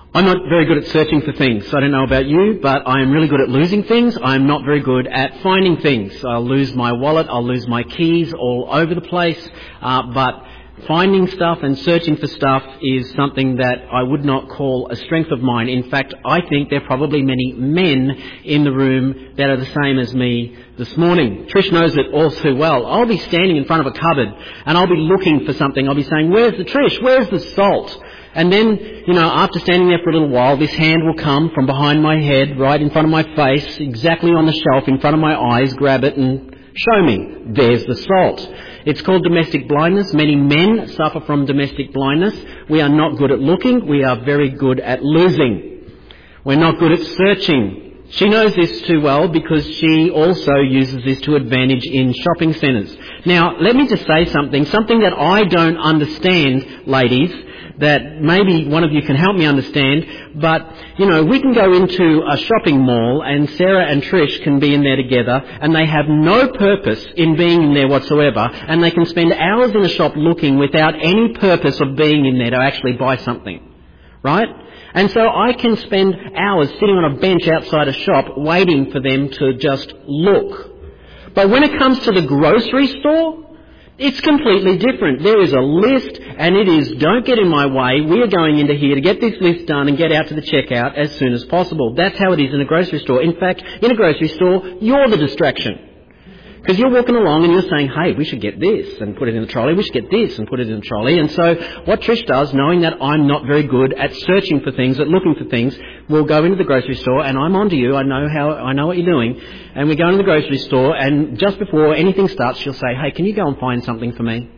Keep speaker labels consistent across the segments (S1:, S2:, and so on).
S1: I'm not very good at searching for things. I don't know about you, but I am really good at losing things. I'm not very good at finding things. I'll lose my wallet, I'll lose my keys all over the place, but finding stuff and searching for stuff is something that I would not call a strength of mine. In fact, I think there are probably many men in the room that are the same as me this morning. Trish knows it all too well. I'll be standing in front of a cupboard and I'll be looking for something. I'll be saying, "Where's the Trish? Where's the salt?" And then, after standing there for a little while, this hand will come from behind my head, right in front of my face, exactly on the shelf in front of my eyes, grab it and show me. There's the salt. It's called domestic blindness. Many men suffer from domestic blindness. We are not good at looking. We are very good at losing. We're not good at searching. She knows this too well because she also uses this to advantage in shopping centres. Now, let me just say something that I don't understand, ladies, that maybe one of you can help me understand, but, we can go into a shopping mall and Sarah and Trish can be in there together and they have no purpose in being in there whatsoever, and they can spend hours in a shop looking without any purpose of being in there to actually buy something, right? And so I can spend hours sitting on a bench outside a shop waiting for them to just look. But when it comes to the grocery store, it's completely different. There is a list and it is, don't get in my way, we are going into here to get this list done and get out to the checkout as soon as possible. That's how it is in a grocery store. In fact, in a grocery store, you're the distraction. Because you're walking along and you're saying, "Hey, we should get this and put it in the trolley, we should get this and put it in the trolley." And so what Trish does, knowing that I'm not very good at searching for things, at looking for things, we'll go into the grocery store and I'm on to you, I know what you're doing, and we go into the grocery store and just before anything starts she'll say, "Hey, can you go and find something for me?"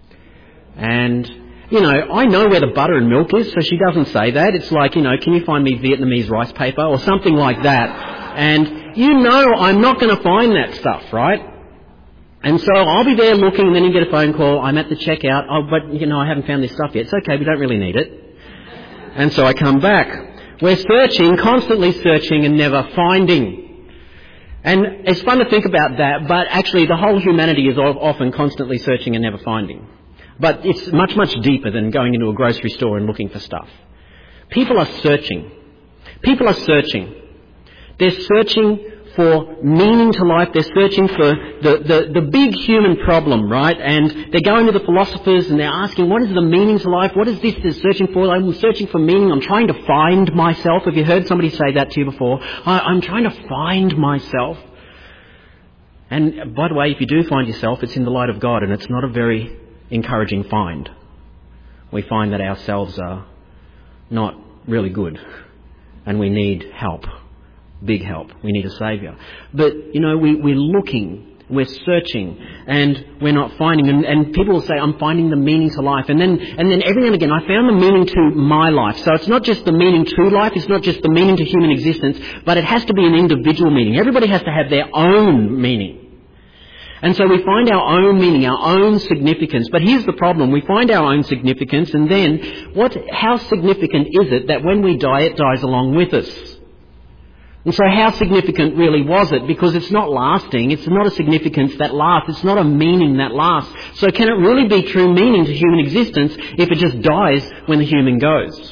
S1: And I know where the butter and milk is, so she doesn't say that. It's like, "Can you find me Vietnamese rice paper?" or something like that. And I'm not going to find that stuff, right? And so I'll be there looking, and then you get a phone call, "I'm at the checkout, but I haven't found this stuff yet." It's okay, we don't really need it. And so I come back. We're searching, constantly searching and never finding. And it's fun to think about that, but actually the whole humanity is often constantly searching and never finding. But it's much, much deeper than going into a grocery store and looking for stuff. People are searching. People are searching. They're searching for meaning to life. They're searching for the big human problem, right? And they're going to the philosophers and they're asking, what is the meaning to life? What is this they're searching for? I'm searching for meaning. I'm trying to find myself. Have you heard somebody say that to you before? I'm trying to find myself. And by the way, if you do find yourself, it's in the light of God, and it's not a very encouraging find. We find that ourselves are not really good and we need help. Big help. We need a saviour. But, we're looking, we're searching, and we're not finding. And people will say, "I'm finding the meaning to life." And then every now and again, I found the meaning to my life. So it's not just the meaning to life, it's not just the meaning to human existence, but it has to be an individual meaning. Everybody has to have their own meaning. And so we find our own meaning, our own significance. But here's the problem. We find our own significance, and then how significant is it that when we die, it dies along with us? And so how significant really was it? Because it's not lasting. It's not a significance that lasts. It's not a meaning that lasts. So can it really be true meaning to human existence if it just dies when the human goes?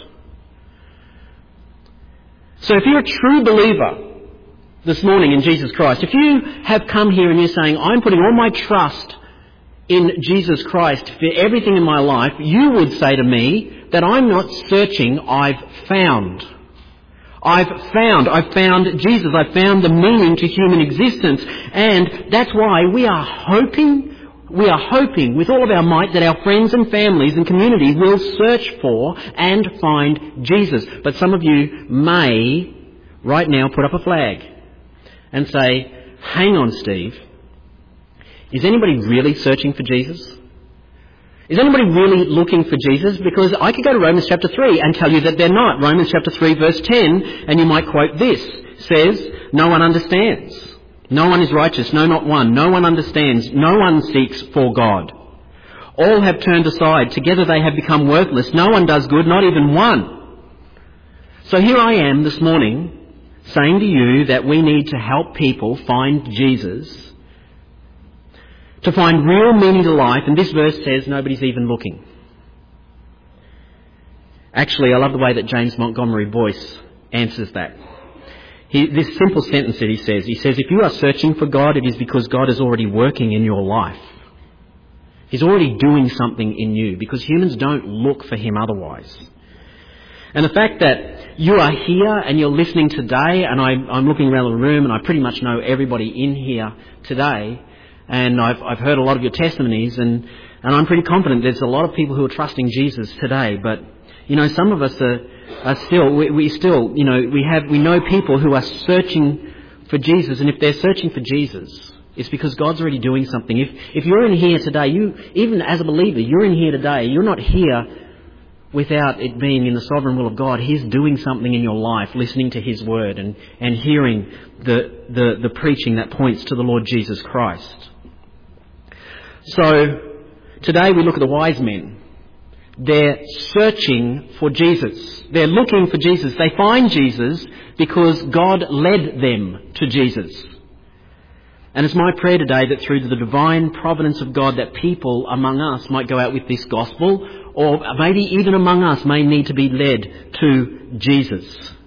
S1: So if you're a true believer this morning in Jesus Christ, if you have come here and you're saying, "I'm putting all my trust in Jesus Christ for everything in my life," you would say to me that I'm not searching, I've found. I've found Jesus. I've found the meaning to human existence. And that's why we are hoping with all of our might that our friends and families and community will search for and find Jesus. But some of you may right now put up a flag and say, "Hang on, Steve. Is anybody really searching for Jesus? Is anybody really looking for Jesus?" Because I could go to Romans chapter 3 and tell you that they're not. Romans chapter 3 verse 10, and you might quote this, says, "No one understands. No one is righteous, no, not one. No one understands. No one seeks for God. All have turned aside. Together they have become worthless. No one does good, not even one." So here I am this morning saying to you that we need to help people find Jesus, to find real meaning to life, and this verse says nobody's even looking. Actually, I love the way that James Montgomery Boyce answers that. This simple sentence that he says, if you are searching for God, it is because God is already working in your life. He's already doing something in you, because humans don't look for him otherwise. And the fact that you are here and you're listening today, and I'm looking around the room and I pretty much know everybody in here today, and I've heard a lot of your testimonies, and I'm pretty confident there's a lot of people who are trusting Jesus today. But some of us are still, we know people who are searching for Jesus, and if they're searching for Jesus, it's because God's already doing something. If you're in here today, even as a believer, you're in here today, you're not here without it being in the sovereign will of God. He's doing something in your life, listening to his word and hearing the preaching that points to the Lord Jesus Christ. So today we look at the wise men. They're searching for Jesus. They're looking for Jesus. They find Jesus because God led them to Jesus. And it's my prayer today that through the divine providence of God, that people among us might go out with this gospel, or maybe even among us may need to be led to Jesus.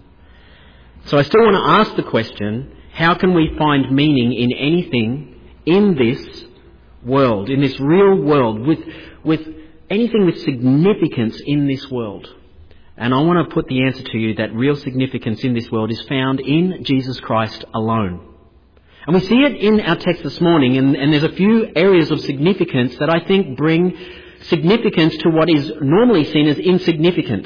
S1: So I still want to ask the question, how can we find meaning in anything in this world, in this real world, with anything with significance in this world? And I want to put the answer to you that real significance in this world is found in Jesus Christ alone. And we see it in our text this morning, and there's a few areas of significance that I think bring significance to what is normally seen as insignificant.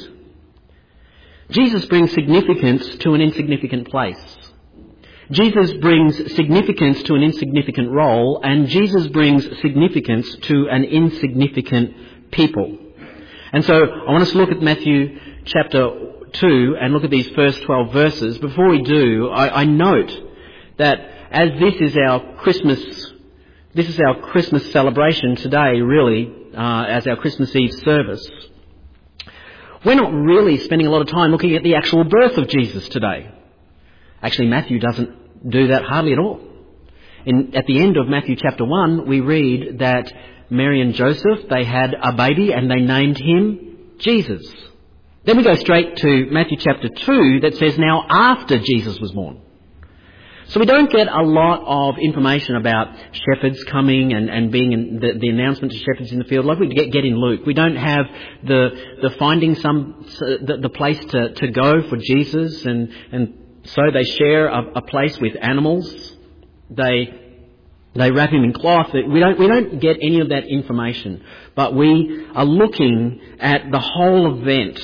S1: Jesus brings significance to an insignificant place. Jesus brings significance to an insignificant role, and Jesus brings significance to an insignificant people. And so I want us to look at Matthew chapter 2 and look at these first 12 verses. Before we do, I note that as this is our Christmas celebration today, really, as our Christmas Eve service, we're not really spending a lot of time looking at the actual birth of Jesus today. Actually, Matthew doesn't do that hardly at all. At the end of Matthew chapter 1, we read that Mary and Joseph, they had a baby and they named him Jesus. Then we go straight to Matthew chapter 2 that says, now after Jesus was born. So we don't get a lot of information about shepherds coming and being in the announcement to shepherds in the field like we get in Luke. We don't have the finding the place to go for Jesus, and so they share a place with animals. They wrap him in cloth. We don't get any of that information, but we are looking at the whole event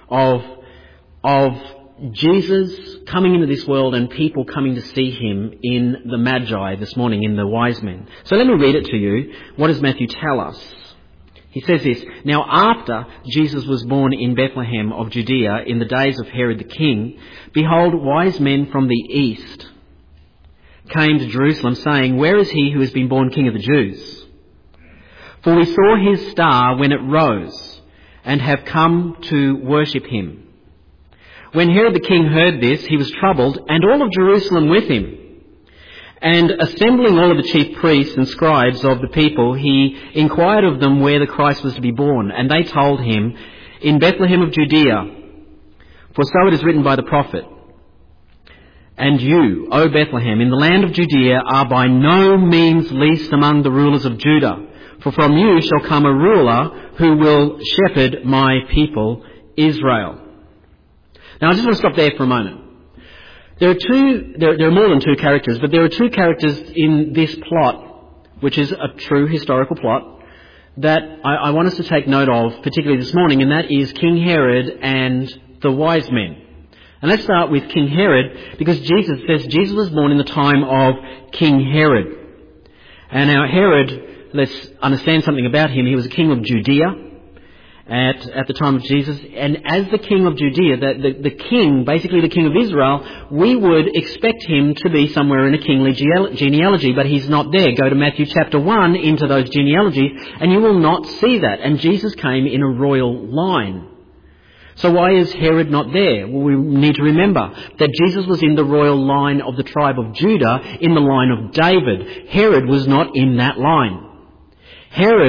S1: of Jesus coming into this world and people coming to see him in the Magi this morning, in the wise men. So let me read it to you. What does Matthew tell us? He says this, now after Jesus was born in Bethlehem of Judea in the days of Herod the king, behold, wise men from the east came to Jerusalem, saying, where is he who has been born King of the Jews? For we saw his star when it rose, and have come to worship him. When Herod the king heard this, he was troubled, and all of Jerusalem with him. And assembling all of the chief priests and scribes of the people, he inquired of them where the Christ was to be born. And they told him, in Bethlehem of Judea, for so it is written by the prophet, and you, O Bethlehem, in the land of Judea, are by no means least among the rulers of Judah. For from you shall come a ruler who will shepherd my people Israel. Now I just want to stop there for a moment. There are more than two characters, but there are two characters in this plot, which is a true historical plot, that I want us to take note of, particularly this morning, and that is King Herod and the wise men. And let's start with King Herod, because Jesus says Jesus was born in the time of King Herod. And now Herod, let's understand something about him. He was a king of Judea at the time of Jesus. And as the king of Judea, the king, basically the king of Israel, we would expect him to be somewhere in a kingly genealogy, but he's not there. Go to Matthew chapter 1 into those genealogies, and you will not see that. And Jesus came in a royal line. So why is Herod not there? Well, we need to remember that Jesus was in the royal line of the tribe of Judah, in the line of David. Herod was not in that line. Herod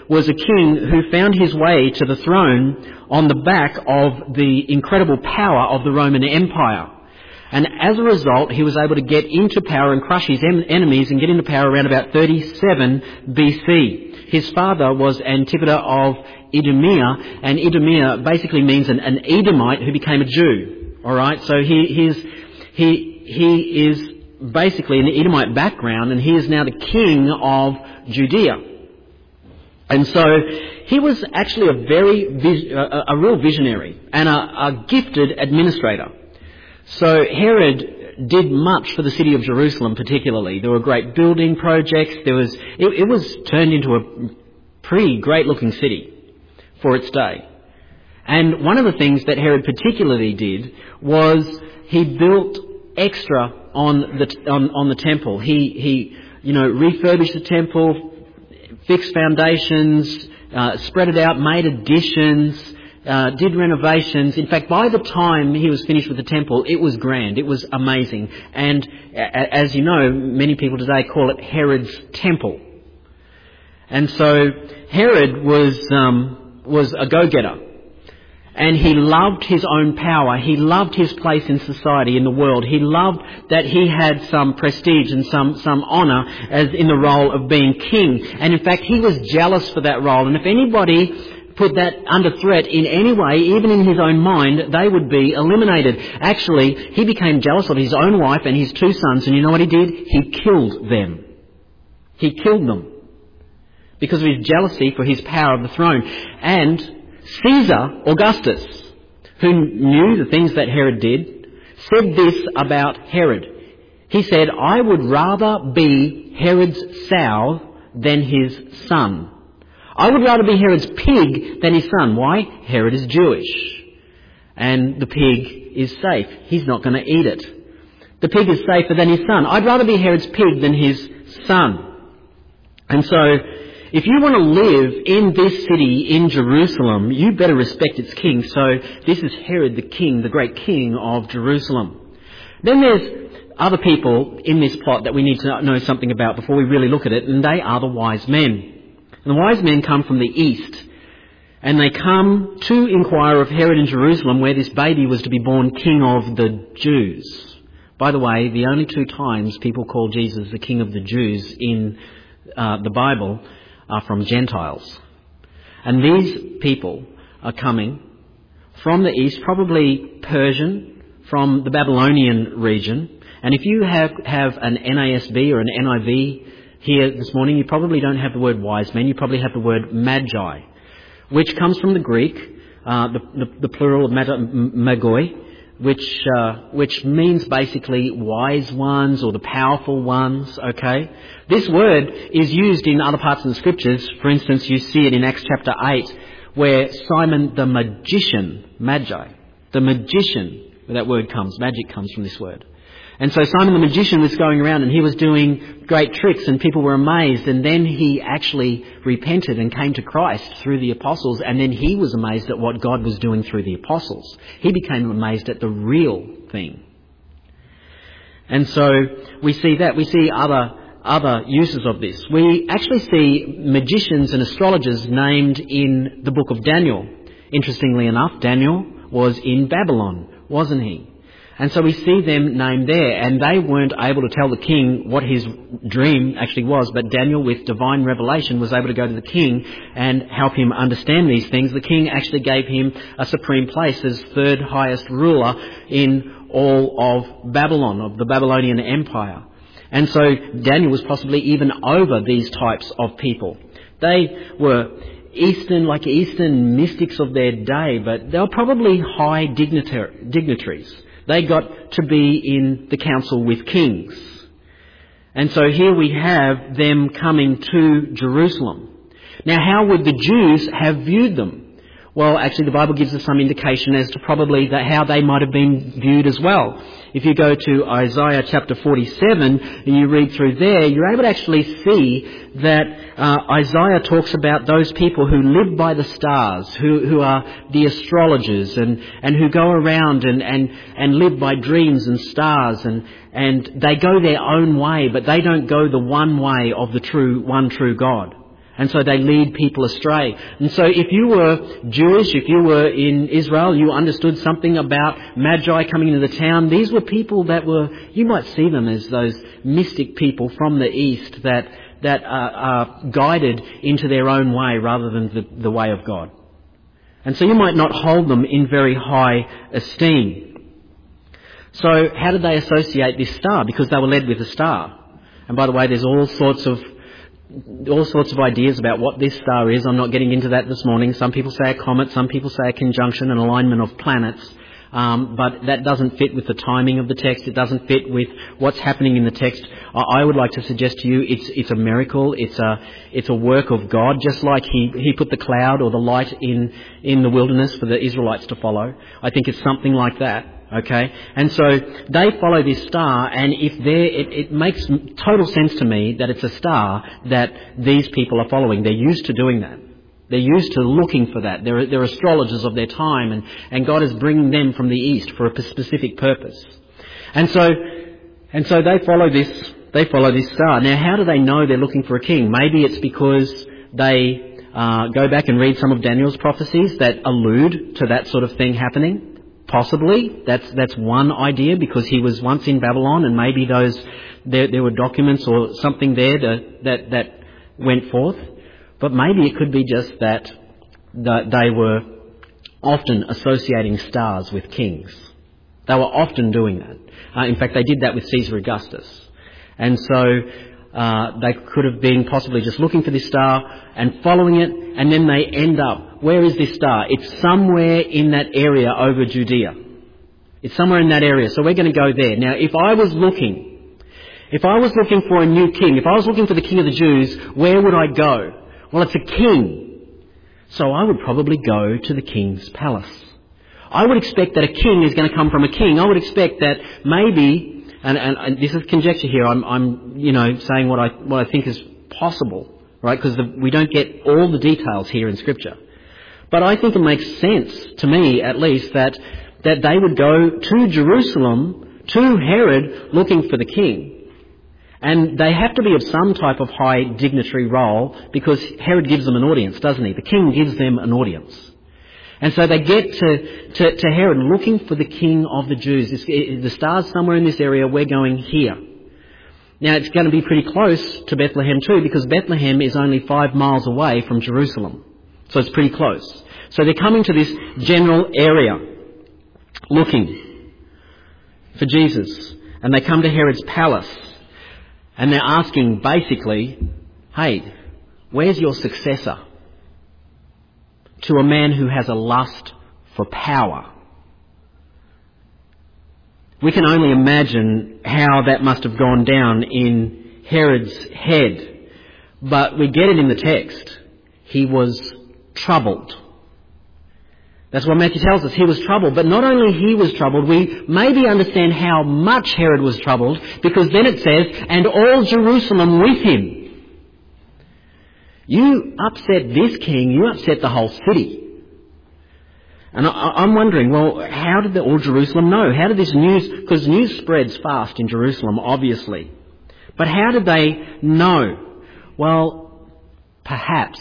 S1: was a king who found his way to the throne on the back of the incredible power of the Roman Empire. And as a result, he was able to get into power and crush his enemies and get into power around about 37 BC. His father was Antipater of Idumea, and Idumea basically means an Edomite who became a Jew. All right, so he is basically an Edomite background, and he is now the king of Judea. And so he was actually a real visionary and a gifted administrator. So Herod did much for the city of Jerusalem particularly. There were great building projects. It was turned into a pretty great looking city for its day. And one of the things that Herod particularly did was he built extra on the temple. He refurbished the temple, fixed foundations, spread it out, made additions, did renovations. In fact, by the time he was finished with the temple, it was grand. It was amazing. And as you know, many people today call it Herod's temple. And so Herod was a go-getter. And he loved his own power. He loved his place in society, in the world. He loved that he had some prestige and some honour as in the role of being king. And in fact, he was jealous for that role. And if anybody put that under threat in any way, even in his own mind, they would be eliminated. Actually, he became jealous of his own wife and his two sons. And you know what he did? He killed them. He killed them because of his jealousy for his power of the throne. And Caesar Augustus, who knew the things that Herod did, said this about Herod. He said, "I would rather be Herod's sow than his son. I would rather be Herod's pig than his son." Why? Herod is Jewish. And the pig is safe. He's not going to eat it. The pig is safer than his son. I'd rather be Herod's pig than his son. And so, if you want to live in this city, in Jerusalem, you better respect its king. So this is Herod the king, the great king of Jerusalem. Then there's other people in this plot that we need to know something about before we really look at it, and they are the wise men. And the wise men come from the east, and they come to inquire of Herod in Jerusalem where this baby was to be born king of the Jews. By the way, the only two times people call Jesus the king of the Jews in the Bible are from Gentiles. And these people are coming from the east, probably Persian, from the Babylonian region. And if you have an NASB or an NIV here this morning, you probably don't have the word wise men, you probably have the word magi, which comes from the Greek, the plural of magoi, which means basically wise ones or the powerful ones, okay? This word is used in other parts of the scriptures. For instance, you see it in Acts chapter 8, where Simon the magician, magi, the magician, where that word comes, magic comes from this word. And so Simon the magician was going around and he was doing great tricks and people were amazed, and then he actually repented and came to Christ through the apostles, and then he was amazed at what God was doing through the apostles. He became amazed at the real thing. And so we see that. We see other uses of this. We actually see magicians and astrologers named in the book of Daniel. Interestingly enough, Daniel was in Babylon, wasn't he? And so we see them named there, and they weren't able to tell the king what his dream actually was, but Daniel, with divine revelation, was able to go to the king and help him understand these things. The king actually gave him a supreme place as third highest ruler in all of Babylon, of the Babylonian Empire. And so Daniel was possibly even over these types of people. They were Eastern mystics of their day, but they were probably high dignitaries. They got to be in the council with kings. And so here we have them coming to Jerusalem. Now, how would the Jews have viewed them? Well, actually, the Bible gives us some indication as to probably how they might have been viewed as well. If you go to Isaiah chapter 47 and you read through there, you're able to actually see that Isaiah talks about those people who live by the stars, who are the astrologers and who go around and live by dreams and stars, and they go their own way, but they don't go the one way of the one true God. And so they lead people astray. And so if you were Jewish, if you were in Israel, you understood something about Magi coming into the town. These were people that were, you might see them as those mystic people from the East that are guided into their own way rather than the way of God. And so you might not hold them in very high esteem. So how did they associate this star? Because they were led with a star. And by the way, there's all sorts of ideas about what this star is. I'm not getting into that this morning. Some people say a comet, some people say a conjunction, an alignment of planets. But that doesn't fit with the timing of the text. It doesn't fit with what's happening in the text. I would like to suggest to you it's a miracle. It's a work of God, just like He put the cloud or the light in the wilderness for the Israelites to follow. I think it's something like that. Okay, and so they follow this star, and it makes total sense to me that it's a star that these people are following. They're used to doing that. They're used to looking for that. They're astrologers of their time, and God is bringing them from the east for a specific purpose. And so they follow this star. Now, how do they know they're looking for a king? Maybe it's because they go back and read some of Daniel's prophecies that allude to that sort of thing happening. Possibly, that's one idea, because he was once in Babylon, and maybe there were documents or something there that went forth. But maybe it could be just that they were often associating stars with kings. They were often doing that. In fact, they did that with Caesar Augustus. And so they could have been possibly just looking for this star and following it, and then they end up, where is this star? It's somewhere in that area over Judea. It's somewhere in that area, so we're going to go there. Now, if I was looking for a new king, if I was looking for the king of the Jews, where would I go? Well, it's a king. So I would probably go to the king's palace. I would expect that a king is going to come from a king. I would expect that maybe, and this is conjecture here, I'm saying what I think is possible, right? Because we don't get all the details here in Scripture. But I think it makes sense, to me at least, that they would go to Jerusalem, to Herod, looking for the king. And they have to be of some type of high dignitary role, because Herod gives them an audience, doesn't he? The king gives them an audience. And so they get to Herod looking for the king of the Jews. The star's somewhere in this area, we're going here. Now, it's going to be pretty close to Bethlehem too, because Bethlehem is only 5 miles away from Jerusalem. So it's pretty close. So they're coming to this general area, looking for Jesus. And they come to Herod's palace. And they're asking, basically, hey, where's your successor? To a man who has a lust for power. We can only imagine how that must have gone down in Herod's head. But we get it in the text. He was troubled. That's what Matthew tells us. He was troubled. But not only he was troubled, we maybe understand how much Herod was troubled, because then it says, and all Jerusalem with him. You upset this king, you upset the whole city. And I'm wondering, well, how did all Jerusalem know? How did this news, because news spreads fast in Jerusalem, obviously. But how did they know? Well, perhaps,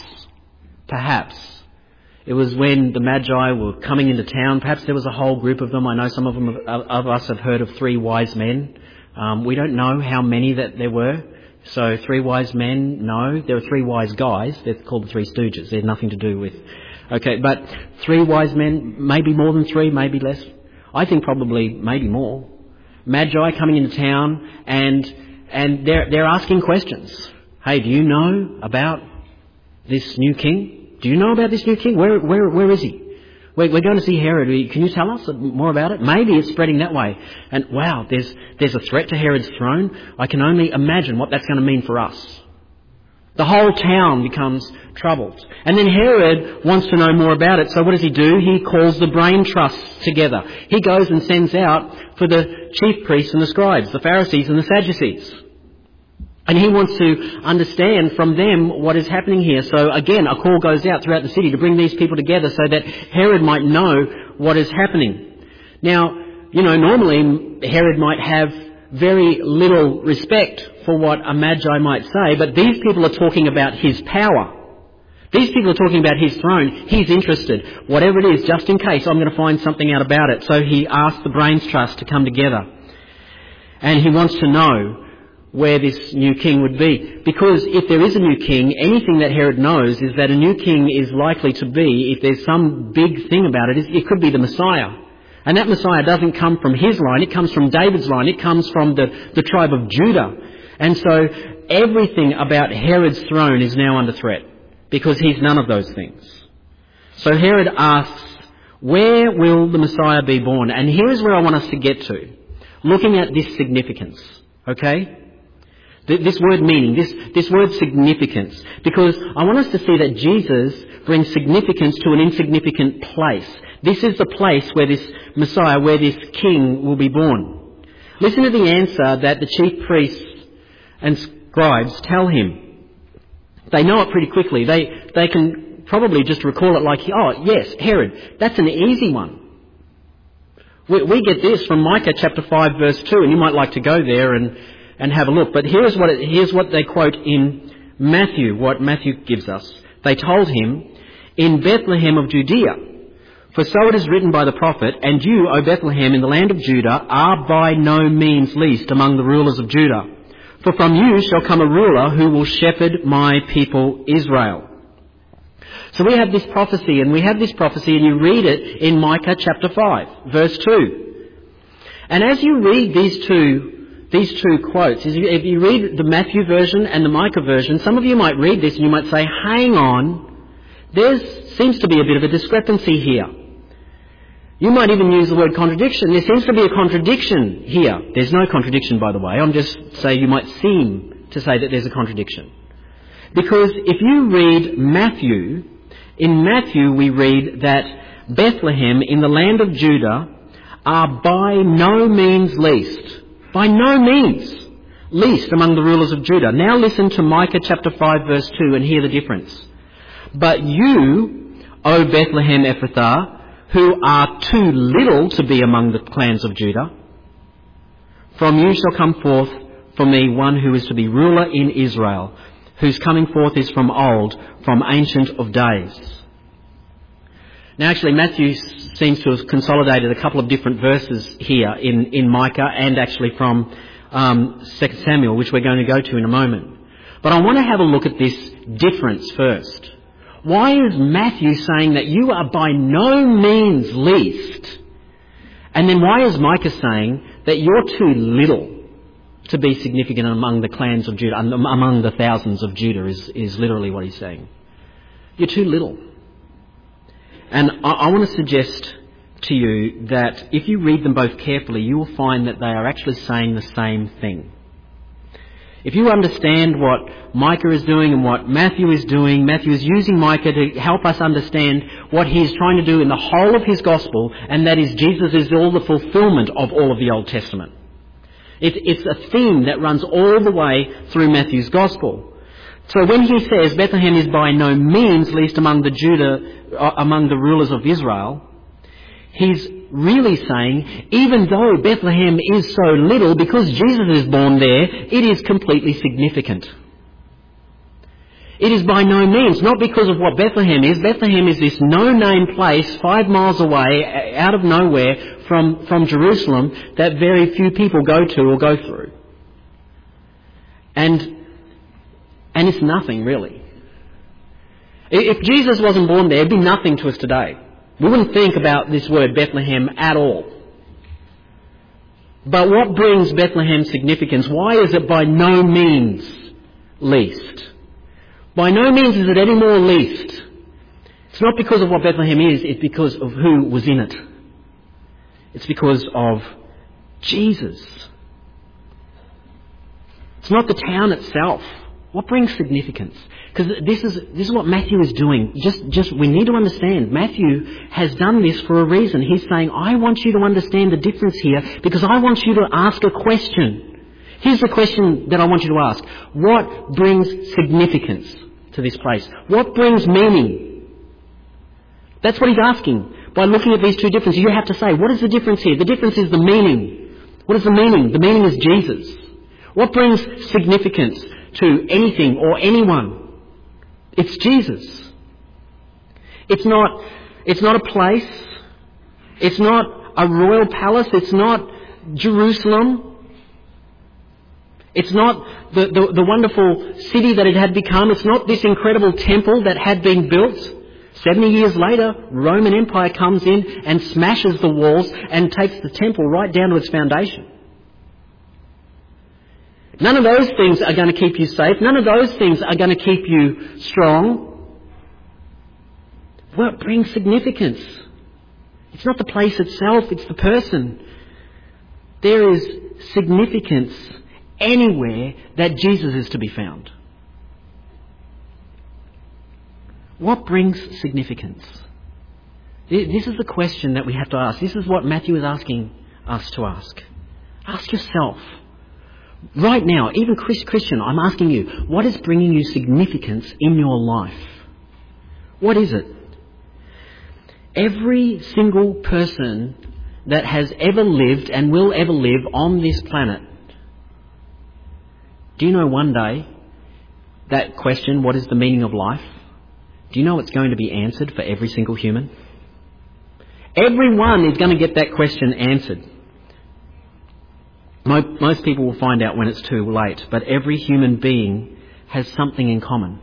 S1: it was when the Magi were coming into town. Perhaps there was a whole group of them. I know some of us have heard of 3 wise men. We don't know how many that there were. So 3 wise men, no. There were 3 wise guys. They're called the 3 Stooges. They're nothing to do with... Okay, but 3 wise men, maybe more than 3, maybe less. I think probably maybe more. Magi coming into town, and they're asking questions. Hey, do you know about this new king? Do you know about this new king? Where is he? We're going to see Herod. Can you tell us more about it? Maybe it's spreading that way. And wow, there's a threat to Herod's throne. I can only imagine what that's going to mean for us. The whole town becomes troubled. And then Herod wants to know more about it. So what does he do? He calls the brain trusts together. He goes and sends out for the chief priests and the scribes, the Pharisees and the Sadducees. And he wants to understand from them what is happening here. So again, a call goes out throughout the city to bring these people together so that Herod might know what is happening. Now, normally Herod might have very little respect for what a magi might say, but these people are talking about his power. These people are talking about his throne. He's interested. Whatever it is, just in case, I'm going to find something out about it. So he asks the Brains Trust to come together. And he wants to know where this new king would be. Because if there is a new king, anything that Herod knows is that a new king is likely to be, if there's some big thing about it, it could be the Messiah. And that Messiah doesn't come from his line, it comes from David's line, it comes from the tribe of Judah. And so everything about Herod's throne is now under threat, because he's none of those things. So Herod asks, where will the Messiah be born? And here is where I want us to get to, looking at this significance, okay? This word meaning, this word significance, because I want us to see that Jesus brings significance to an insignificant place. This is the place where this Messiah, where this king will be born. Listen to the answer that the chief priests and scribes tell him. They know it pretty quickly. They can probably just recall it like, oh yes, Herod, that's an easy one. We get this from Micah chapter 5 verse 2, and you might like to go there and have a look. But here's what they quote in Matthew, what Matthew gives us. They told him, in Bethlehem of Judea, for so it is written by the prophet, and you, O Bethlehem, in the land of Judah, are by no means least among the rulers of Judah. For from you shall come a ruler who will shepherd my people Israel. So we have this prophecy, and you read it in Micah chapter 5, verse 2. And as you read these two quotes, if you read the Matthew version and the Micah version, some of you might read this and you might say, hang on, there seems to be a bit of a discrepancy here. You might even use the word contradiction. There seems to be a contradiction here. There's no contradiction, by the way. I'm just saying you might seem to say that there's a contradiction. Because if you read Matthew, in Matthew we read that Bethlehem in the land of Judah are by no means least among the rulers of Judah. Now listen to Micah chapter 5 verse 2 and hear the difference. But you, O Bethlehem Ephrathah, who are too little to be among the clans of Judah, from you shall come forth for me one who is to be ruler in Israel, whose coming forth is from old, from ancient of days. Now actually Matthew seems to have consolidated a couple of different verses here in Micah and actually from 2 Samuel, which we're going to go to in a moment. But I want to have a look at this difference first. Why is Matthew saying that you are by no means least? And then why is Micah saying that you're too little to be significant among the clans of Judah, among the thousands of Judah is literally what he's saying. You're too little. And I want to suggest to you that if you read them both carefully, you will find that they are actually saying the same thing. If you understand what Micah is doing and what Matthew is doing, Matthew is using Micah to help us understand what he is trying to do in the whole of his gospel, and that is Jesus is all the fulfillment of all of the Old Testament. It's a theme that runs all the way through Matthew's gospel. So when he says Bethlehem is by no means least among the rulers of Israel, he's really saying, even though Bethlehem is so little, because Jesus is born there, it is completely significant. It is by no means, not because of what Bethlehem is. Bethlehem is this no-name place 5 miles away, out of nowhere from Jerusalem, that very few people go to or go through. And it's nothing, really. If Jesus wasn't born there, it'd be nothing to us today. We wouldn't think about this word Bethlehem at all. But what brings Bethlehem significance? Why is it by no means least? By no means is it any more least. It's not because of what Bethlehem is, it's because of who was in it. It's because of Jesus. It's not the town itself. What brings significance? Because this is what Matthew is doing. Just we need to understand. Matthew has done this for a reason. He's saying, I want you to understand the difference here because I want you to ask a question. Here's the question that I want you to ask. What brings significance to this place? What brings meaning? That's what he's asking. By looking at these two differences, you have to say, what is the difference here? The difference is the meaning. What is the meaning? The meaning is Jesus. What brings significance to anything or anyone? It's Jesus. It's not a place. It's not a royal palace. It's not Jerusalem. It's not the wonderful city that it had become. It's not this incredible temple that had been built. 70 years later, Roman Empire comes in and smashes the walls and takes the temple right down to its foundation. None of those things are going to keep you safe. None of those things are going to keep you strong. Well, it brings significance. It's not the place itself, it's the person. There is significance anywhere that Jesus is to be found. What brings significance? This is the question that we have to ask. This is what Matthew is asking us to ask. Ask yourself. Right now, even Christian, I'm asking you, what is bringing you significance in your life? What is it? Every single person that has ever lived and will ever live on this planet, do you know one day that question, what is the meaning of life? Do you know it's going to be answered for every single human? Everyone is going to get that question answered. Most people will find out when it's too late, but every human being has something in common.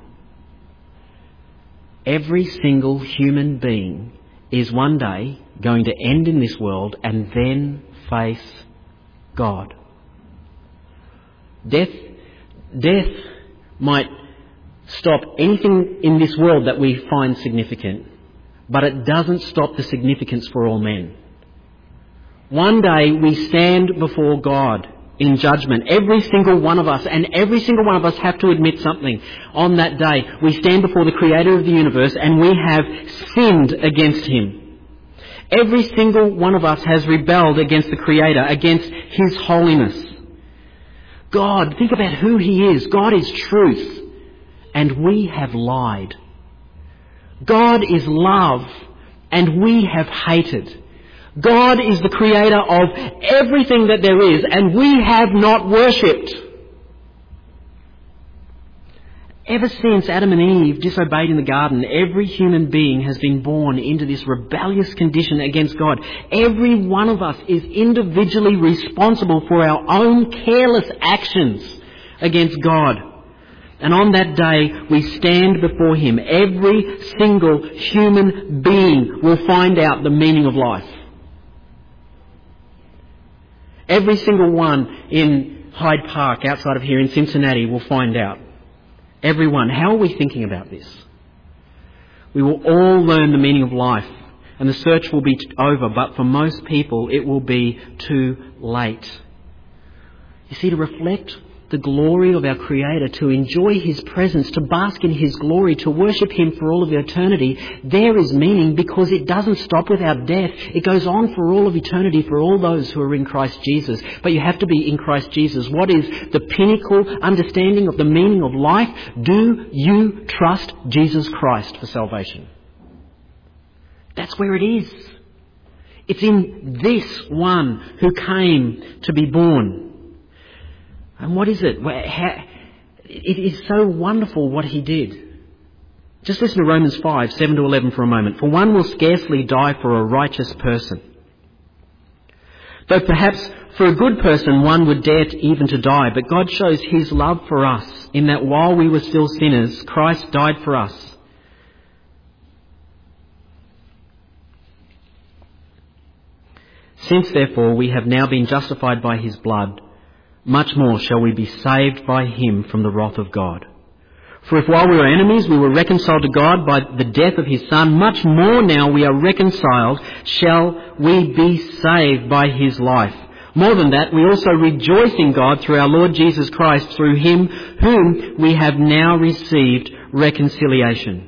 S1: Every single human being is one day going to end in this world and then face God. Death might stop anything in this world that we find significant, but it doesn't stop the significance for all men. One day we stand before God in judgment, every single one of us, and every single one of us have to admit something. On that day, we stand before the Creator of the universe and we have sinned against Him. Every single one of us has rebelled against the Creator, against His holiness. God, think about who He is. God is truth, and we have lied. God is love, and we have hated. God is the creator of everything that there is, and we have not worshipped. Ever since Adam and Eve disobeyed in the garden, every human being has been born into this rebellious condition against God. Every one of us is individually responsible for our own careless actions against God. And on that day, we stand before Him. Every single human being will find out the meaning of life. Every single one in Hyde Park, outside of here in Cincinnati, will find out. Everyone. How are we thinking about this? We will all learn the meaning of life, and the search will be over, but for most people it will be too late. You see, to reflect the glory of our Creator, to enjoy His presence, to bask in His glory, to worship Him for all of eternity, there is meaning, because it doesn't stop with our death. It goes on for all of eternity for all those who are in Christ Jesus. But you have to be in Christ Jesus. What is the pinnacle understanding of the meaning of life? Do you trust Jesus Christ for salvation? That's where it is. It's in this one who came to be born. And what is it? It is so wonderful what He did. Just listen to Romans 5, 7 to 11 for a moment. For one will scarcely die for a righteous person, though perhaps for a good person one would dare even to die. But God shows His love for us in that while we were still sinners, Christ died for us. Since therefore we have now been justified by His blood, much more shall we be saved by Him from the wrath of God. For if while we were enemies we were reconciled to God by the death of His Son, much more now we are reconciled shall we be saved by His life. More than that, we also rejoice in God through our Lord Jesus Christ, through Him whom we have now received reconciliation.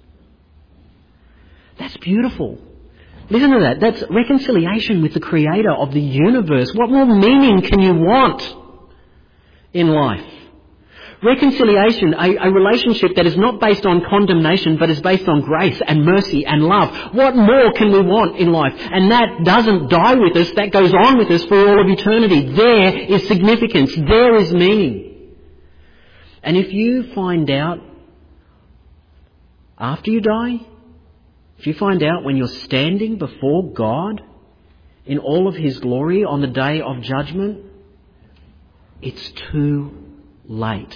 S1: That's beautiful. Listen to that. That's reconciliation with the Creator of the universe. What more meaning can you want in life? Reconciliation, a relationship that is not based on condemnation but is based on grace and mercy and love. What more can we want in life? And that doesn't die with us, that goes on with us for all of eternity. There is significance, there is meaning. And if you find out after you die if you find out when you're standing before God in all of His glory on the day of judgment, it's too late.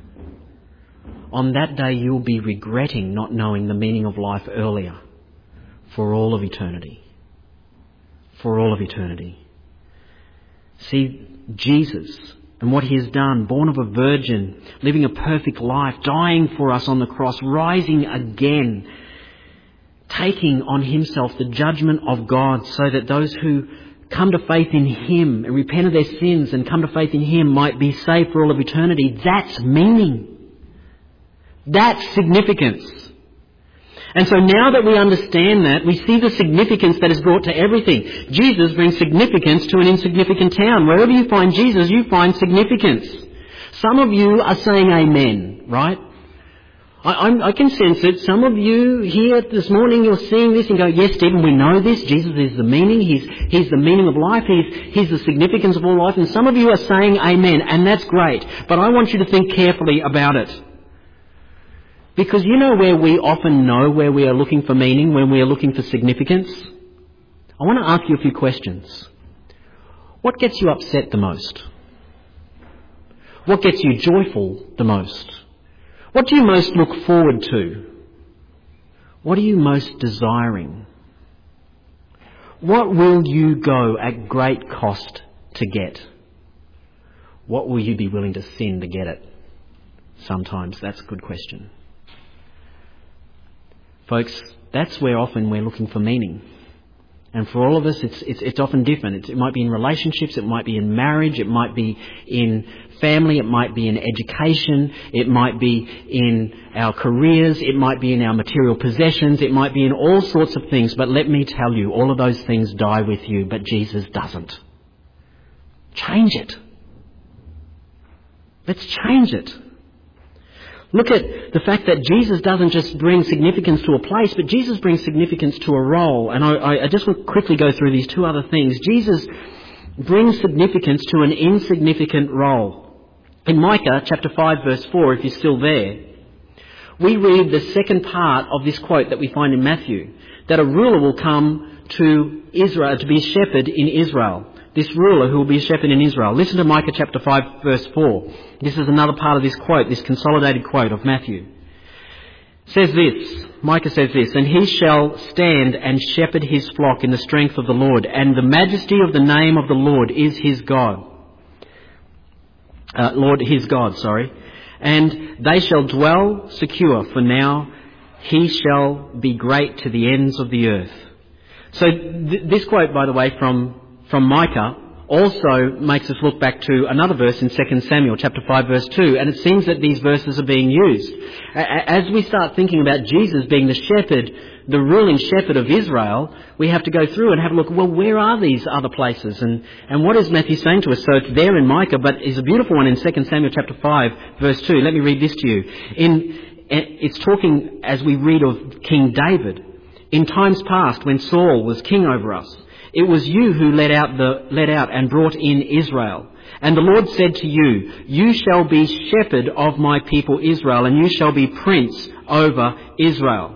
S1: On that day you'll be regretting not knowing the meaning of life earlier for all of eternity. For all of eternity. See, Jesus and what He has done, born of a virgin, living a perfect life, dying for us on the cross, rising again, taking on Himself the judgment of God so that those who come to faith in Him and repent of their sins and come to faith in Him might be saved for all of eternity. That's meaning. That's significance. And so now that we understand that, we see the significance that is brought to everything. Jesus brings significance to an insignificant town. Wherever you find Jesus, you find significance. Some of you are saying amen, right? I can sense it. Some of you here this morning, you're seeing this and go, yes, Stephen, we know this. Jesus is the meaning. He's the meaning of life. He's the significance of all life. And some of you are saying amen, and that's great. But I want you to think carefully about it. Because you know where we often know where we are looking for meaning, when we are looking for significance? I want to ask you a few questions. What gets you upset the most? What gets you joyful the most? What do you most look forward to? What are you most desiring? What will you go at great cost to get? What will you be willing to sin to get it? Sometimes that's a good question. Folks, that's where often we're looking for meaning. And for all of us, it's often different. It might be in relationships, it might be in marriage, it might be in family, it might be in education, it might be in our careers, it might be in our material possessions, it might be in all sorts of things. But let me tell you, all of those things die with you, but Jesus doesn't. Change it. Let's change it. Look at the fact that Jesus doesn't just bring significance to a place, but Jesus brings significance to a role. And I just want to quickly go through these two other things. Jesus brings significance to an insignificant role. In Micah chapter 5 verse 4, if you're still there, we read the second part of this quote that we find in Matthew, that a ruler will come to Israel, to be a shepherd in Israel. This ruler who will be a shepherd in Israel. Listen to Micah chapter 5 verse 4. This is another part of this quote, this consolidated quote of Matthew. It says this, Micah says this, and he shall stand and shepherd his flock in the strength of the Lord, and the majesty of the name of the Lord is his God. And they shall dwell secure, for now he shall be great to the ends of the earth. So this quote, by the way, from Micah also makes us look back to another verse in 2 Samuel chapter 5 verse 2, and it seems that these verses are being used. As we start thinking about Jesus being the shepherd, the ruling shepherd of Israel, we have to go through and have a look, well, where are these other places? And what is Matthew saying to us? So it's there in Micah, but it's a beautiful one in 2 Samuel chapter 5 verse 2. Let me read this to you. It's talking, as we read of King David, in times past when Saul was king over us, it was you who led out and brought in Israel. And the Lord said to you, you shall be shepherd of my people Israel, and you shall be prince over Israel.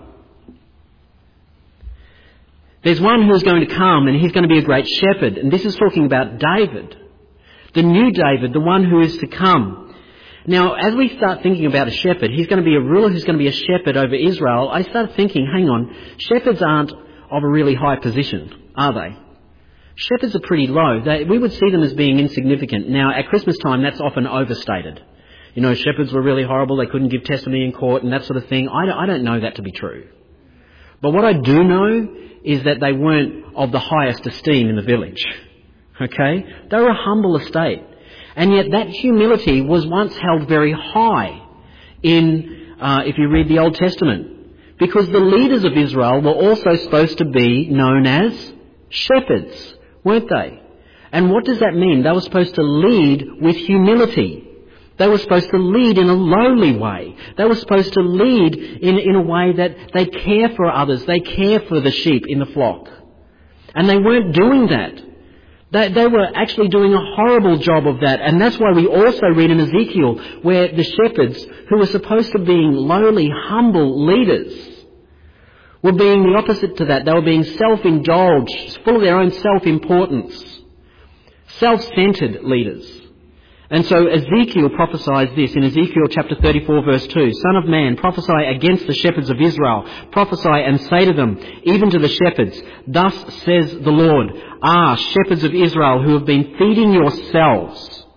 S1: There's one who's going to come, and he's going to be a great shepherd. And this is talking about David, the new David, the one who is to come. Now, as we start thinking about a shepherd, he's going to be a ruler who's going to be a shepherd over Israel. I start thinking, hang on, shepherds aren't of a really high position, are they? Shepherds are pretty low. We would see them as being insignificant. Now, at Christmas time, that's often overstated. You know, shepherds were really horrible. They couldn't give testimony in court and that sort of thing. I don't know that to be true. But what I do know is that they weren't of the highest esteem in the village. Okay? They were a humble estate. And yet that humility was once held very high if you read the Old Testament. Because the leaders of Israel were also supposed to be known as shepherds, weren't they? And what does that mean? They were supposed to lead with humility. They were supposed to lead in a lowly way. They were supposed to lead in a way that they care for others. They care for the sheep in the flock. And they weren't doing that. They were actually doing a horrible job of that. And that's why we also read in Ezekiel where the shepherds, who were supposed to be lowly, humble leaders, were being the opposite to that. They were being self-indulged, full of their own self-importance, self-centred leaders. And so Ezekiel prophesies this in Ezekiel chapter 34 verse 2. Son of man, prophesy against the shepherds of Israel. Prophesy and say to them, even to the shepherds, thus says the Lord, shepherds of Israel who have been feeding yourselves,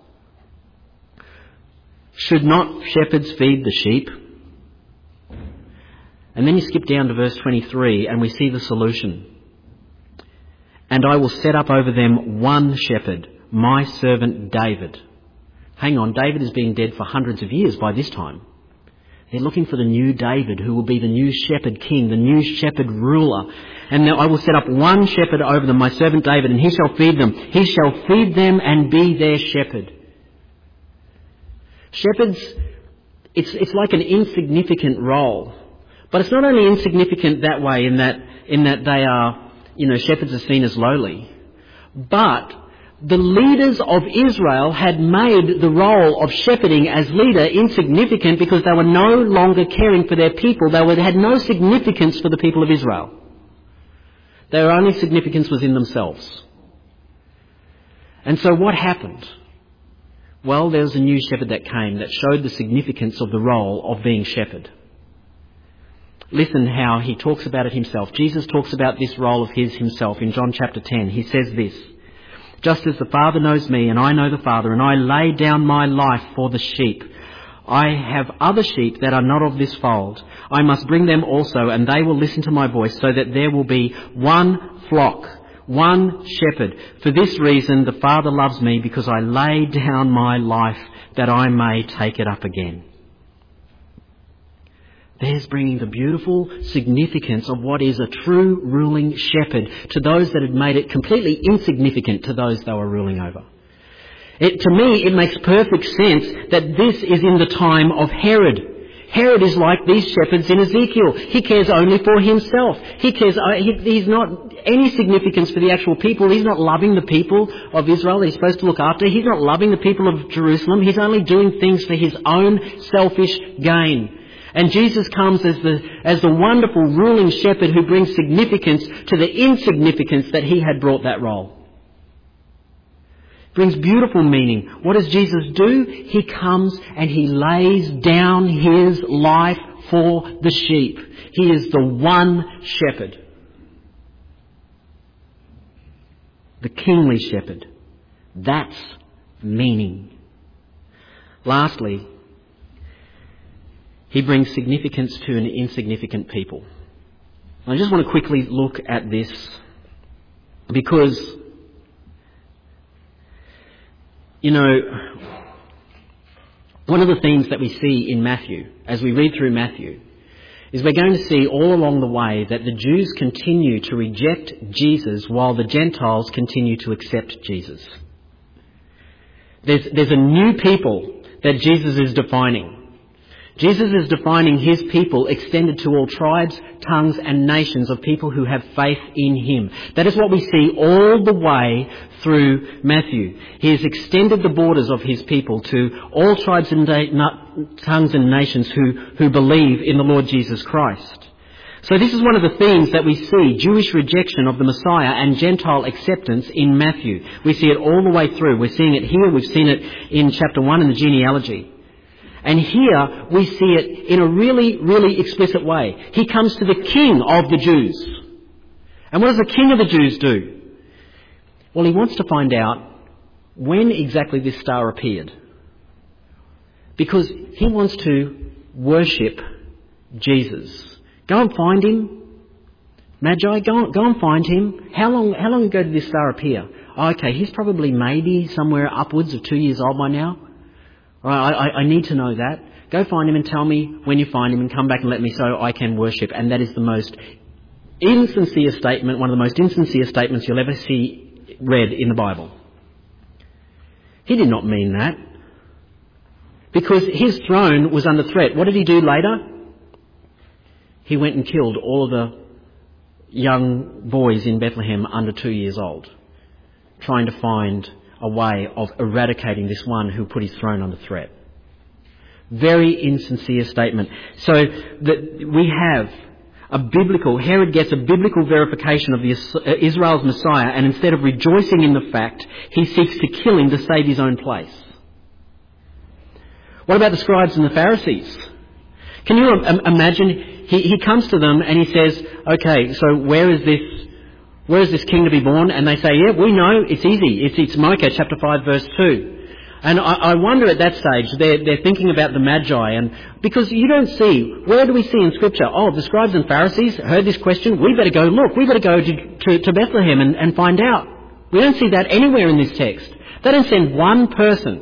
S1: should not shepherds feed the sheep? And then you skip down to verse 23 and we see the solution. And I will set up over them one shepherd, my servant David. Hang on, David has been dead for hundreds of years by this time. They're looking for the new David, who will be the new shepherd king, the new shepherd ruler. And now I will set up one shepherd over them, my servant David, and he shall feed them. He shall feed them and be their shepherd. Shepherds, it's like an insignificant role. But it's not only insignificant that way in that they are, shepherds are seen as lowly. But the leaders of Israel had made the role of shepherding as leader insignificant because they were no longer caring for their people. They had no significance for the people of Israel. Their only significance was in themselves. And so what happened? Well, there was a new shepherd that came that showed the significance of the role of being shepherd. Listen how he talks about it himself. Jesus talks about this role of his himself in John chapter 10. He says this, just as the Father knows me and I know the Father, and I lay down my life for the sheep. I have other sheep that are not of this fold. I must bring them also, and they will listen to my voice, so that there will be one flock, one shepherd. For this reason the Father loves me, because I lay down my life that I may take it up again. There's bringing the beautiful significance of what is a true ruling shepherd to those that had made it completely insignificant to those they were ruling over. To me, it makes perfect sense that this is in the time of Herod. Herod is like these shepherds in Ezekiel. He cares only for himself. He's not any significance for the actual people. He's not loving the people of Israel that he's supposed to look after. He's not loving the people of Jerusalem. He's only doing things for his own selfish gain. And Jesus comes as the wonderful ruling shepherd who brings significance to the insignificance that he had brought that role. Brings beautiful meaning. What does Jesus do? He comes and he lays down his life for the sheep. He is the one shepherd. The kingly shepherd. That's meaning. Lastly, he brings significance to an insignificant people. I just want to quickly look at this because, one of the themes that we see in Matthew, as we read through Matthew, is we're going to see all along the way that the Jews continue to reject Jesus while the Gentiles continue to accept Jesus. There's a new people that Jesus is defining. Jesus is defining his people extended to all tribes, tongues and nations of people who have faith in him. That is what we see all the way through Matthew. He has extended the borders of his people to all tribes and tongues and nations who believe in the Lord Jesus Christ. So this is one of the themes that we see, Jewish rejection of the Messiah and Gentile acceptance in Matthew. We see it all the way through. We're seeing it here. We've seen it in chapter 1 in the genealogy. And here we see it in a really, really explicit way. He comes to the king of the Jews. And what does the king of the Jews do? Well, he wants to find out when exactly this star appeared. Because he wants to worship Jesus. Go and find him. Magi, go and find him. How long ago did this star appear? Oh, okay, he's probably maybe somewhere upwards of 2 years old by now. I need to know that. Go find him and tell me when you find him and come back and let me so I can worship. And that is the most insincere statement, one of the most insincere statements you'll ever see read in the Bible. He did not mean that. Because his throne was under threat. What did he do later? He went and killed all of the young boys in Bethlehem under 2 years old, trying to find a way of eradicating this one who put his throne under threat. Very insincere statement. So that we have Herod gets a biblical verification of Israel's Messiah, and instead of rejoicing in the fact, he seeks to kill him to save his own place. What about the scribes and the Pharisees? Can you imagine? He comes to them and he says, okay, so where is this king to be born? And they say, yeah, we know, it's easy. It's Micah chapter 5 verse 2. And I wonder at that stage, they're thinking about the Magi, and because you don't see, where do we see in Scripture, the scribes and Pharisees heard this question, we better go look, we better go to Bethlehem and find out. We don't see that anywhere in this text. They don't send one person.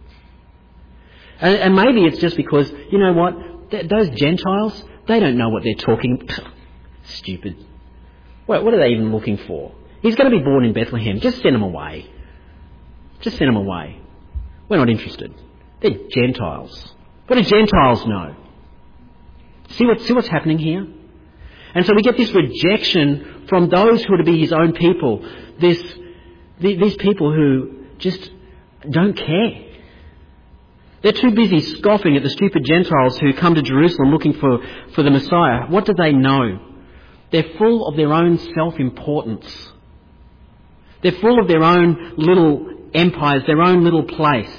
S1: And maybe it's just because, you know what, those Gentiles, they don't know what they're talking. Stupid. What are they even looking for? He's going to be born in Bethlehem. Just send him away. Just send him away. We're not interested. They're Gentiles. What do Gentiles know? See what's happening here? And so we get this rejection from those who are to be his own people. These people who just don't care. They're too busy scoffing at the stupid Gentiles who come to Jerusalem looking for the Messiah. What do they know? They're full of their own self-importance. They're full of their own little empires, their own little place.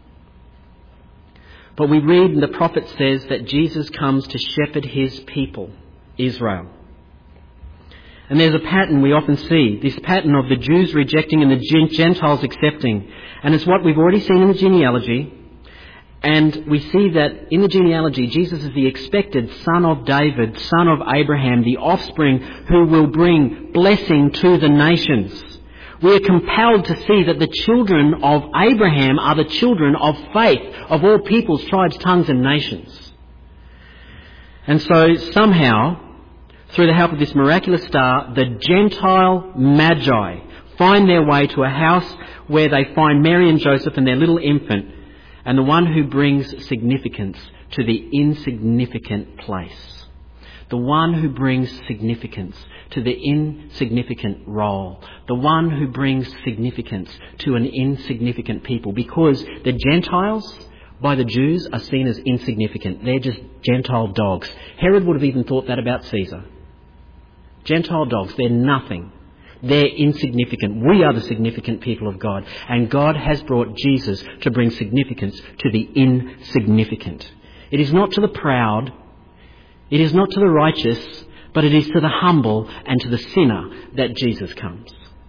S1: But we read, and the prophet says, that Jesus comes to shepherd his people, Israel. And there's a pattern we often see, this pattern of the Jews rejecting and the Gentiles accepting. And it's what we've already seen in the genealogy. And we see that in the genealogy, Jesus is the expected son of David, son of Abraham, the offspring who will bring blessing to the nations. We are compelled to see that the children of Abraham are the children of faith of all peoples, tribes, tongues and nations. And so somehow, through the help of this miraculous star, the Gentile Magi find their way to a house where they find Mary and Joseph and their little infant, and the one who brings significance to the insignificant place. The one who brings significance to the insignificant role. The one who brings significance to an insignificant people. Because the Gentiles, by the Jews, are seen as insignificant. They're just Gentile dogs. Herod would have even thought that about Caesar. Gentile dogs, they're nothing. They're insignificant. We are the significant people of God. And God has brought Jesus to bring significance to the insignificant. It is not to the proud. It is not to the righteous. But it is to the humble and to the sinner that Jesus comes.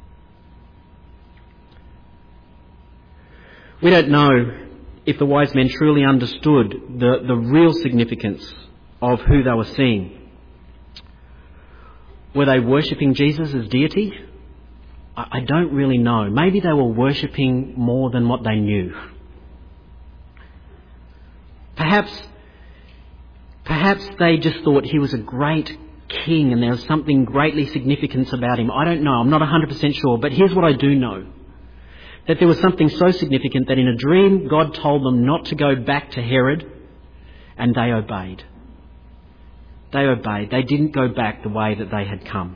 S1: We don't know if the wise men truly understood the real significance of who they were seeing. Were they worshipping Jesus as deity? I don't really know. Maybe they were worshipping more than what they knew. Perhaps they just thought he was a great king and there was something greatly significant about him. I don't know. I'm not 100% sure. But here's what I do know. That there was something so significant that in a dream God told them not to go back to Herod, and they obeyed. They obeyed. They didn't go back the way that they had come.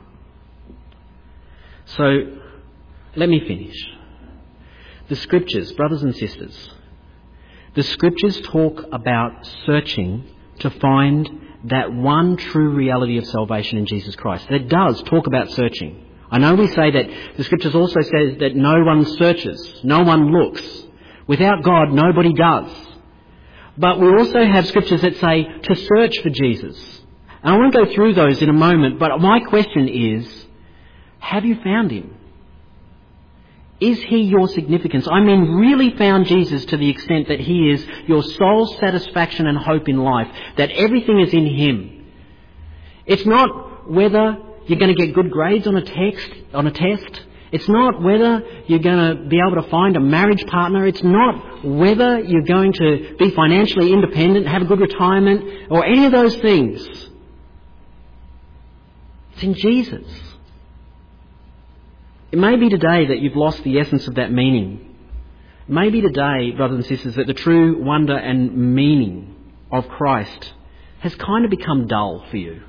S1: So, let me finish. The Scriptures, brothers and sisters, the Scriptures talk about searching to find that one true reality of salvation in Jesus Christ. It does talk about searching. I know we say that the Scriptures also say that no one searches, no one looks. Without God, nobody does. But we also have Scriptures that say to search for Jesus. And I won't go through those in a moment, but my question is, have you found him? Is he your significance? I mean, really found Jesus to the extent that he is your sole satisfaction and hope in life, that everything is in him. It's not whether you're going to get good grades on a test. It's not whether you're going to be able to find a marriage partner. It's not whether you're going to be financially independent, have a good retirement, or any of those things. It's in Jesus. It may be today that you've lost the essence of that meaning. It may be today, brothers and sisters, that the true wonder and meaning of Christ has kind of become dull for you.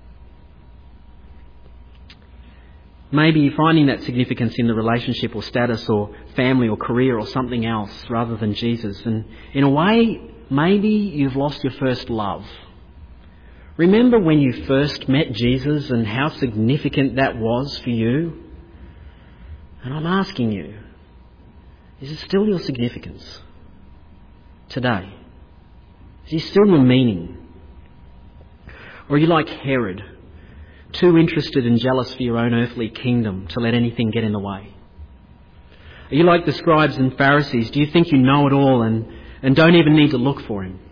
S1: Maybe you're finding that significance in the relationship or status or family or career or something else rather than Jesus. And in a way, maybe you've lost your first love. Remember when you first met Jesus and how significant that was for you? And I'm asking you, is it still your significance today? Is he still your meaning? Or are you like Herod, too interested and jealous for your own earthly kingdom to let anything get in the way? Are you like the scribes and Pharisees? Do you think you know it all and don't even need to look for him?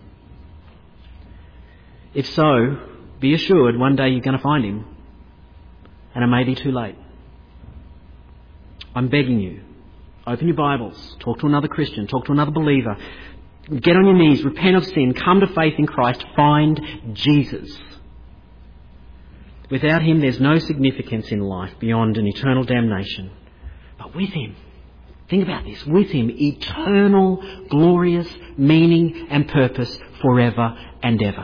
S1: If so, be assured one day you're going to find him, and it may be too late. I'm begging you, open your Bibles, talk to another Christian, talk to another believer, get on your knees, repent of sin, come to faith in Christ, find Jesus. Without him, there's no significance in life beyond an eternal damnation. But with him, think about this, with him, eternal, glorious meaning and purpose forever and ever.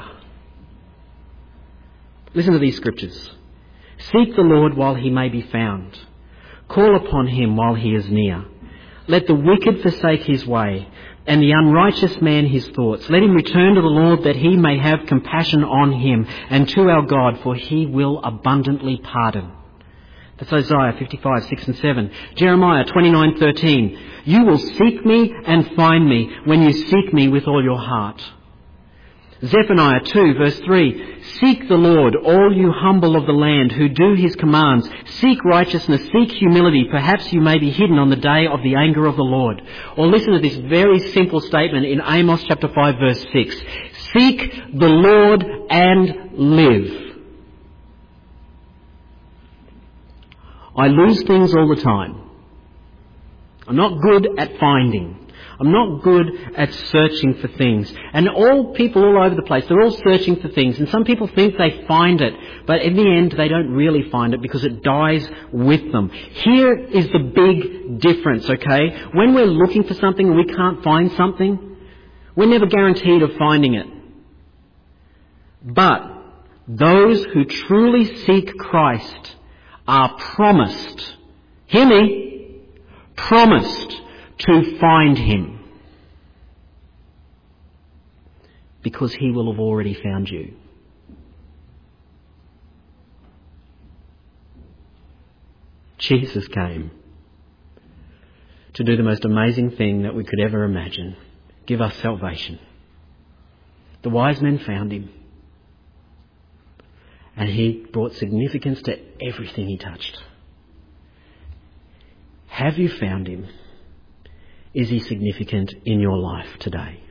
S1: Listen to these scriptures. Seek the Lord while he may be found. Call upon him while he is near. Let the wicked forsake his way, and the unrighteous man his thoughts. Let him return to the Lord, that he may have compassion on him, and to our God, for he will abundantly pardon. That's Isaiah 55, 6 and 7. Jeremiah 29:13. You will seek me and find me when you seek me with all your heart. Zephaniah 2 verse 3. Seek the Lord, all you humble of the land who do his commands. Seek righteousness, seek humility. Perhaps you may be hidden on the day of the anger of the Lord. Or listen to this very simple statement in Amos chapter 5 verse 6. Seek the Lord and live. I lose things all the time. I'm not good at finding. I'm not good at searching for things. And all people all over the place, they're all searching for things. And some people think they find it, but in the end they don't really find it because it dies with them. Here is the big difference, okay? When we're looking for something and we can't find something, we're never guaranteed of finding it. But those who truly seek Christ are promised, hear me, promised to find him, because he will have already found you. Jesus came to do the most amazing thing that we could ever imagine, give us salvation. The wise men found him, and he brought significance to everything he touched. Have you found him? Is he significant in your life today?